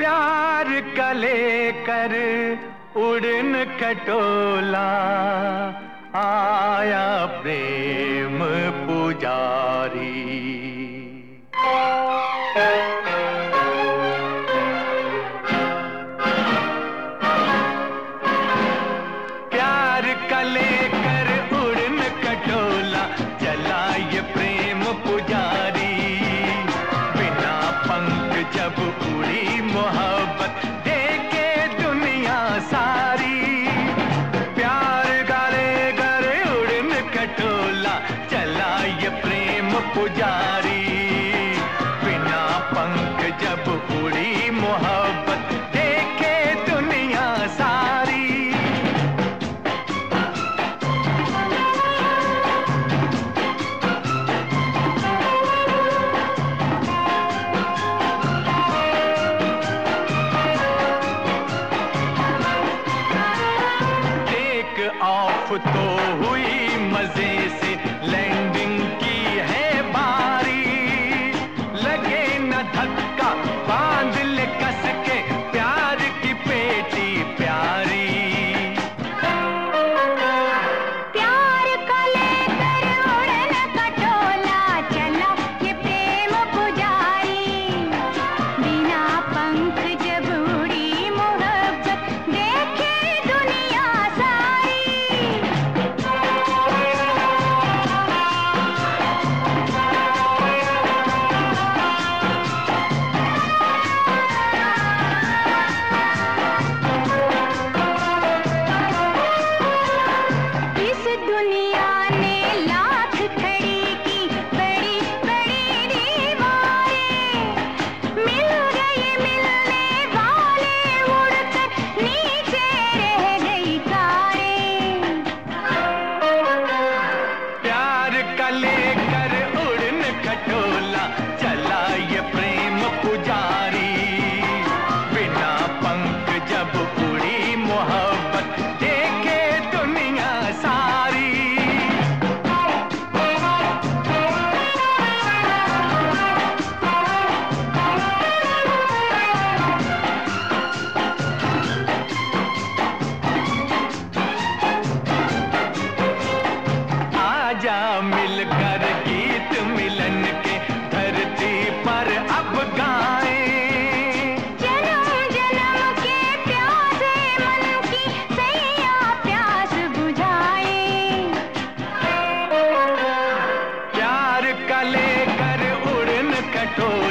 प्यार का लेकर उड़न खटोला, आया प्रेम पुजारी। प्यार का लेकर उड़न खटोला, चला ये प्रेम पुजारी। बिना पंख जब उड़ी मोहब्बत, देखे दुनिया सारी। प्यार का लेकर उड़न खटोला, चला ये प्रेम पुजारी। बिना पंख जब उड़ी मोहब्बत, देखे दुनिया सारी। ऑफ तो हुई मजे से, लैंडिंग की है बारी। लगे न धक्का, बांध ले कस के, प्यार की पेटी प्यारी। प्यार का लेकर उड़न खटोला, चला ये प्रेम पुजारी। बिना पंख जब उड़ी मोहब्बत, देखे दुनिया सारी। इस दुनिया ने लाख खड़ी की बड़ी बड़ी दीवारें। मिल गए मिलने वाले, उड़कर नीचे रह गई कारें। प्यार का लेकर उड़न खटोला, चला ये प्रेम पुजारी। बिना पंख जब उड़ी मोहब्बत, देखे दुनिया सारी। आजा मिलकर गीत मिलन के, धरती पर अब गाएं। जन्म जन्म के प्यासे मन की, सैया प्यास बुझाए। प्यार का लेकर उड़न खटोला,